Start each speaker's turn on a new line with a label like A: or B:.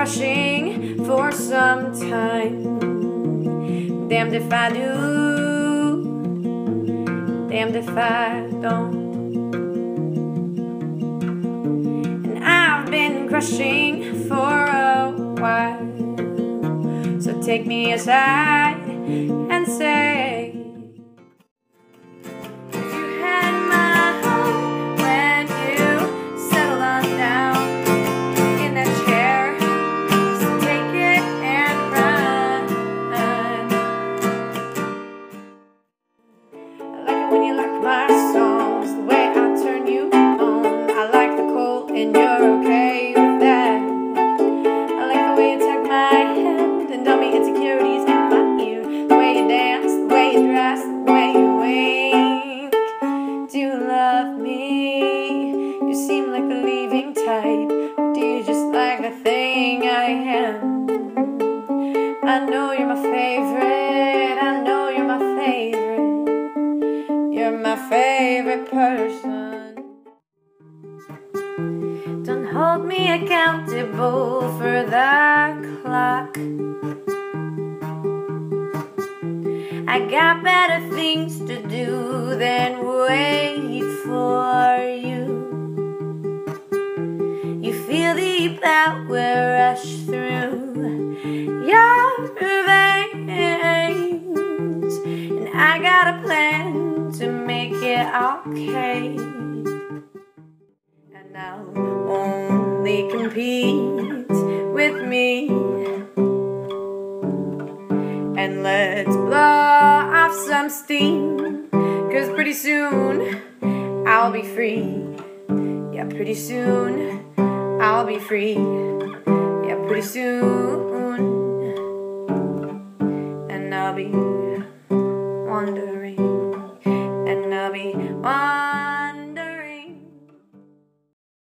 A: crushing for some time. Damned if I do, damned if I don't. And I've been crushing for a while, so take me aside and say, if you had my heart when you settled on down in that chair, so take it and run. I like it when you like my songs, the way I turn you on. I like the cold and you're okay with that. I like the way you take my hand and tell me insecurities in my ear, the way you dance, the way you dress, the way you wink. Do you love me? You seem like the leaving type. Do you just like the thing I am? I know you're my favorite, I know you're my favorite. You're my favorite person. Don't hold me accountable for the clock. I got better things to do than wait for you. You feel the power rush through your veins, and I got a plan to make it okay. And I'll only compete with me, and let's blow off some steam, 'cause pretty soon I'll be free. Yeah, pretty soon I'll be free. Yeah, pretty soon. And I'll be wandering.